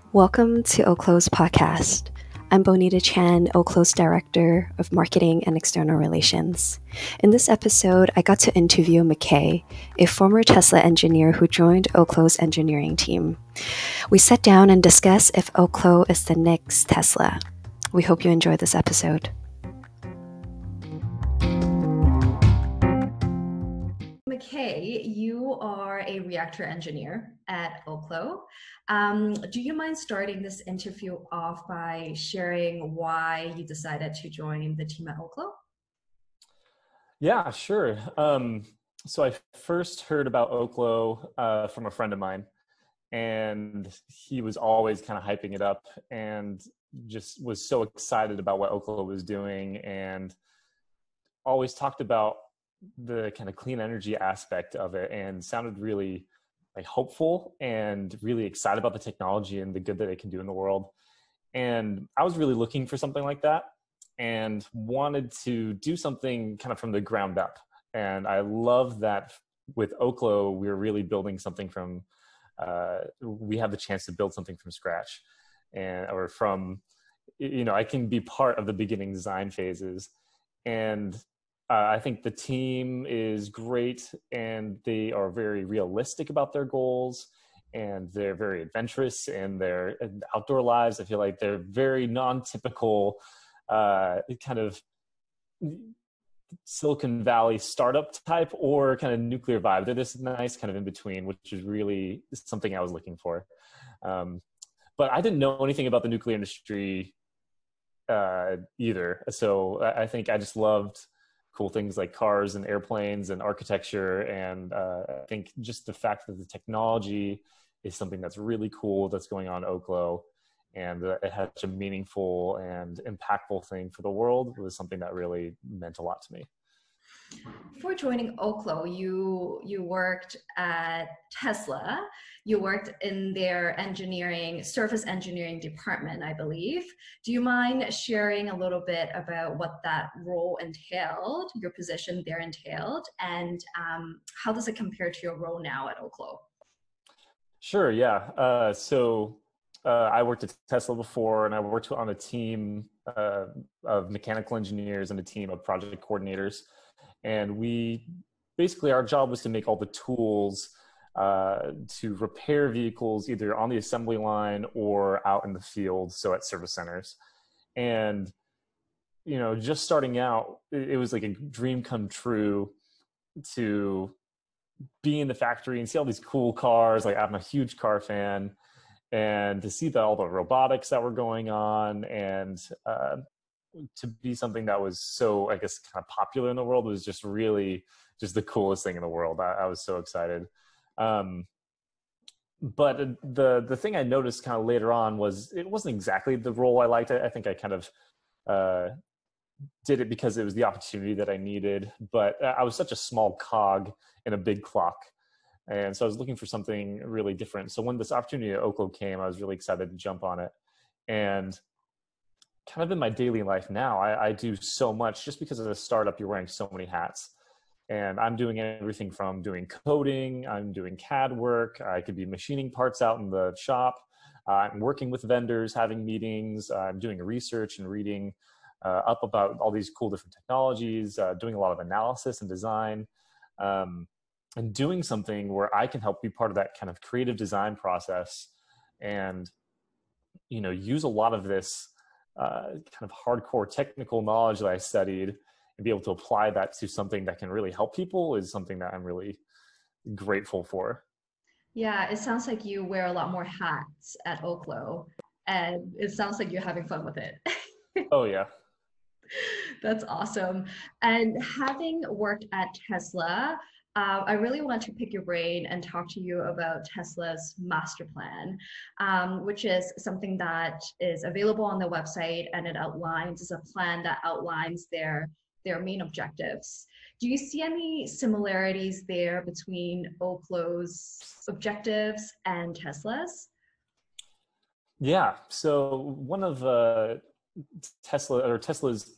Welcome to Oklo's podcast. I'm Bonita Chan, Oklo's Director of Marketing and External Relations. In this episode, I got to interview McKay, a former Tesla engineer who joined Oklo's engineering team. We sat down and discussed if Oklo is the next Tesla. We hope you enjoy this episode. McKay, you are a reactor engineer at Oklo. Do you mind starting this interview off by sharing why you decided to join the team at Oklo? Yeah, sure. So I first heard about Oklo from a friend of mine, and he was always kind of hyping it up and just was so excited about what Oklo was doing and always talked about the kind of clean energy aspect of it and sounded really hopeful and really excited about the technology and the good that it can do in the world. And I was really looking for something like that and wanted to do something kind of from the ground up. And I love that with Oklo, we're really building something from, we have the chance to build something from scratch or from, I can be part of the beginning design phases. And I think the team is great and they are very realistic about their goals and they're very adventurous in their outdoor lives. I feel like they're very non-typical kind of Silicon Valley startup type or kind of nuclear vibe. They're this nice kind of in between, which is really something I was looking for. But I didn't know anything about the nuclear industry either. So I think I just loved cool things like cars and airplanes and architecture. And I think just the fact that the technology is something that's really cool that's going on at Oklo and it had such a meaningful and impactful thing for the world was something that really meant a lot to me. Before joining Oklo, you worked at Tesla. You worked in their surface engineering department, I believe. Do you mind sharing a little bit about what that role entailed, your position there entailed, and how does it compare to your role now at Oklo? Sure, yeah. I worked at Tesla before, and I worked on a team of mechanical engineers and a team of project coordinators. And our job was to make all the tools to repair vehicles either on the assembly line or out in the field, so at service centers. And, just starting out, it was like a dream come true to be in the factory and see all these cool cars. Like, I'm a huge car fan, and to see all the robotics that were going on and to be something that was so, I guess, kind of popular in the world was just really just the coolest thing in the world. I was so excited. But the thing I noticed kind of later on was it wasn't exactly the role I liked. I think I kind of did it because it was the opportunity that I needed, but I was such a small cog in a big clock. And so I was looking for something really different. So when this opportunity at Oklo came, I was really excited to jump on it. And kind of in my daily life now, I do so much just because as a startup, you're wearing so many hats. And I'm doing everything from doing coding, I'm doing CAD work, I could be machining parts out in the shop, I'm working with vendors, having meetings, I'm doing research and reading up about all these cool different technologies, doing a lot of analysis and design, and doing something where I can help be part of that kind of creative design process and, use a lot of this kind of hardcore technical knowledge that I studied and be able to apply that to something that can really help people is something that I'm really grateful for. Yeah, it sounds like you wear a lot more hats at Oklo, and it sounds like you're having fun with it. Oh, yeah. That's awesome. And having worked at Tesla, I really want to pick your brain and talk to you about Tesla's master plan, which is something that is available on the website, and it's a plan that outlines their main objectives. Do you see any similarities there between Oklo's objectives and Tesla's? Yeah. So one of Tesla's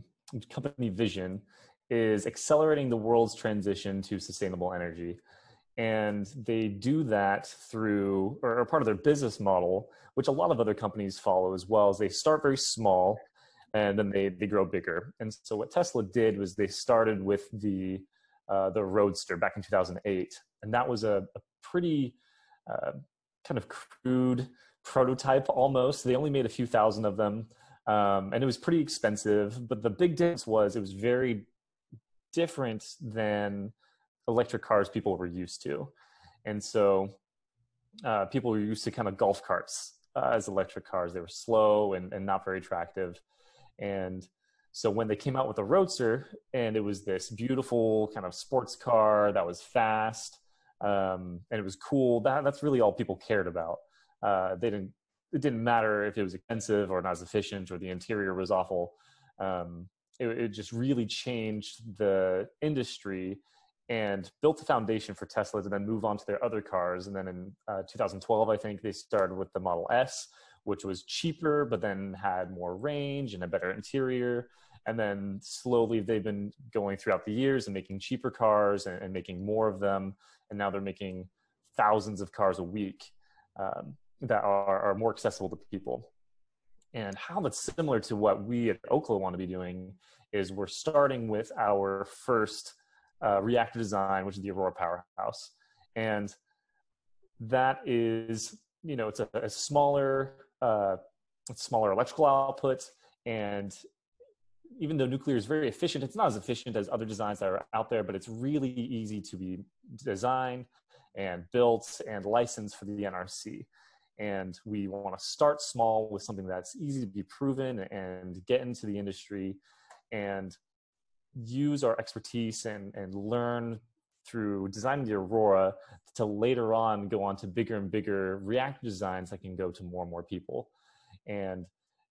company vision is accelerating the world's transition to sustainable energy. And they do that through, or part of their business model, which a lot of other companies follow as well, is they start very small and then they grow bigger. And so what Tesla did was they started with the Roadster back in 2008. And that was a pretty kind of crude prototype almost. They only made a few thousand of them. And it was pretty expensive. But the big difference was it was very different than electric cars people were used to. And so people were used to kind of golf carts as electric cars. They were slow and not very attractive. And so when they came out with the Roadster, and it was this beautiful kind of sports car that was fast, and it was cool, that's really all people cared about. It didn't matter if it was expensive or not as efficient or the interior was awful. It just really changed the industry and built the foundation for Tesla to then move on to their other cars. And then in 2012, I think they started with the Model S, which was cheaper, but then had more range and a better interior. And then slowly they've been going throughout the years and making cheaper cars and making more of them. And now they're making thousands of cars a week that are more accessible to people. And how that's similar to what we at Oklo want to be doing is we're starting with our first reactor design, which is the Aurora Powerhouse. And that is, it's a smaller electrical output. And even though nuclear is very efficient, it's not as efficient as other designs that are out there, but it's really easy to be designed and built and licensed for the NRC. And we want to start small with something that's easy to be proven and get into the industry and use our expertise and learn through designing the Aurora to later on go on to bigger and bigger reactor designs that can go to more and more people. And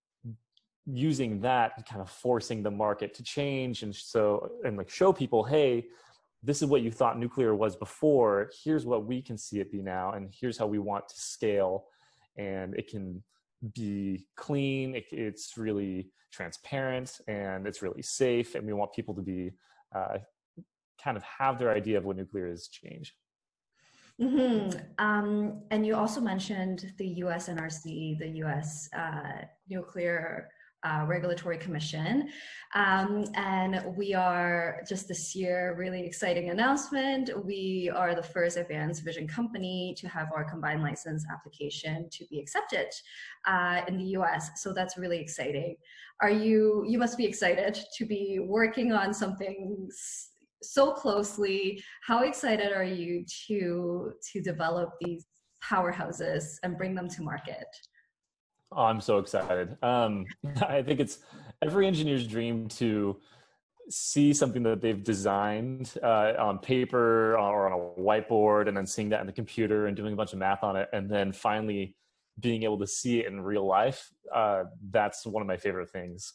using that, kind of forcing the market to change and show people, hey, this is what you thought nuclear was before. Here's what we can see it be now, and here's how we want to scale. And it can be clean. It's really transparent and it's really safe. And we want people to be kind of have their idea of what nuclear is change. Mm-hmm. And you also mentioned the US NRC, the US Nuclear Regulatory Commission. And we are just this year, really exciting announcement. We are the first advanced vision company to have our combined license application to be accepted in the US. So that's really exciting. You must be excited to be working on something so closely. How excited are you to develop these powerhouses and bring them to market? Oh, I'm so excited. I think it's every engineer's dream to see something that they've designed on paper or on a whiteboard and then seeing that in the computer and doing a bunch of math on it and then finally being able to see it in real life. That's one of my favorite things.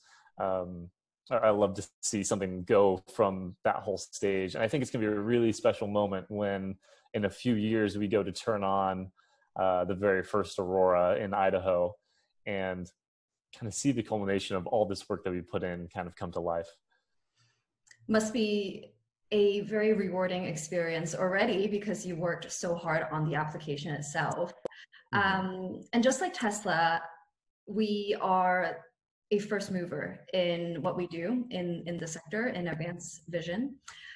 I love to see something go from that whole stage. And I think it's going to be a really special moment when in a few years we go to turn on the very first Aurora in Idaho and kind of see the culmination of all this work that we put in kind of come to life. Must be a very rewarding experience already because you worked so hard on the application itself. Mm-hmm. And just like Tesla, we are a first mover in what we do in the sector in advanced vision.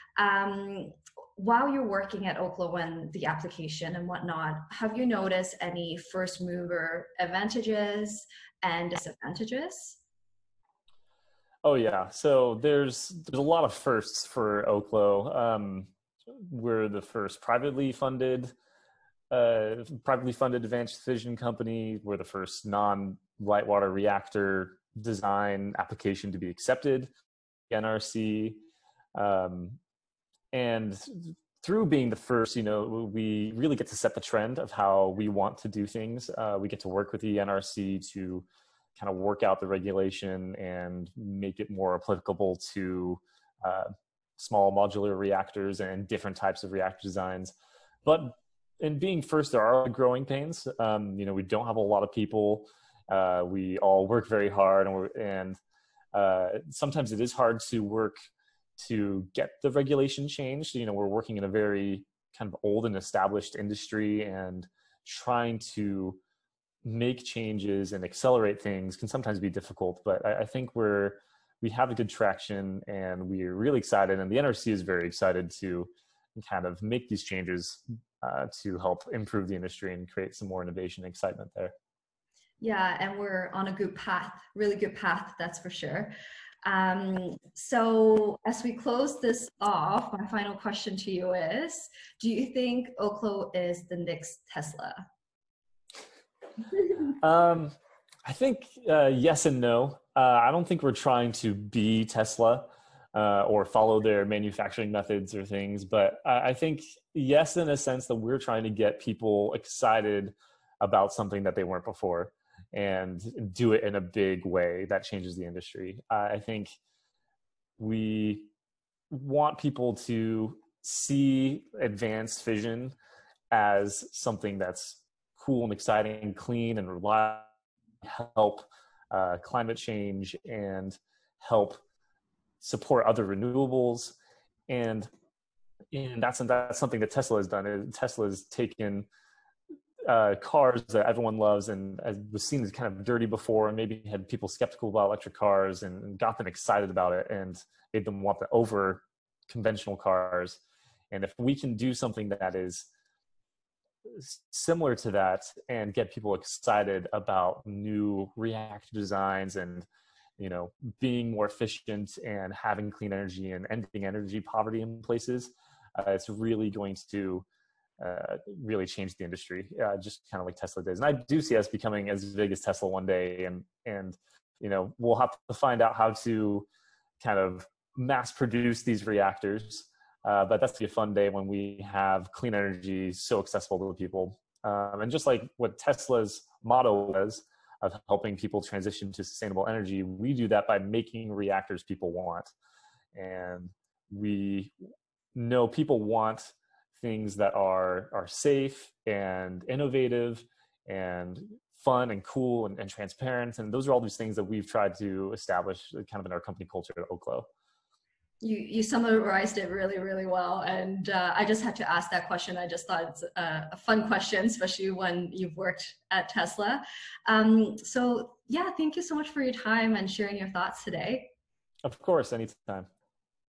While you're working at Oklo and the application and whatnot, have you noticed any first mover advantages and disadvantages? Oh yeah, so there's a lot of firsts for Oklo. We're the first privately funded advanced vision company. We're the first non-light water reactor design application to be accepted, NRC. And through being the first, we really get to set the trend of how we want to do things. We get to work with the NRC to kind of work out the regulation and make it more applicable to small modular reactors and different types of reactor designs. But in being first, there are growing pains. We don't have a lot of people. We all work very hard, and sometimes it is hard to work to get the regulation changed. We're working in a very kind of old and established industry, and trying to make changes and accelerate things can sometimes be difficult. But I think we have a good traction, and we're really excited, and the NRC is very excited to kind of make these changes to help improve the industry and create some more innovation and excitement there. Yeah, and we're on a good path, really good path, that's for sure. So as we close this off, my final question to you is, do you think Oklo is the next Tesla? I think yes and no. I don't think we're trying to be Tesla or follow their manufacturing methods or things, but I think yes, in a sense that we're trying to get people excited about something that they weren't before, and do it in a big way that changes the industry. I think we want people to see advanced fission as something that's cool and exciting, clean and reliable, help climate change and help support other renewables. And that's something that Tesla has done. Tesla has taken cars that everyone loves and was seen as kind of dirty before, and maybe had people skeptical about electric cars, and got them excited about it and made them want the over conventional cars. And if we can do something that is similar to that and get people excited about new reactor designs and, you know, being more efficient and having clean energy and ending energy poverty in places, it's really going to really change the industry, just kind of like Tesla did. And I do see us becoming as big as Tesla one day, and you know, we'll have to find out how to kind of mass produce these reactors. But that's gonna be a fun day when we have clean energy so accessible to people. And just like what Tesla's motto was of helping people transition to sustainable energy, we do that by making reactors people want. And we know people want things that are safe and innovative and fun and cool and transparent. And those are all these things that we've tried to establish kind of in our company culture at Oklo. You summarized it really, really well. And I just had to ask that question. I just thought it's a fun question, especially when you've worked at Tesla. So yeah, thank you so much for your time and sharing your thoughts today. Of course, anytime.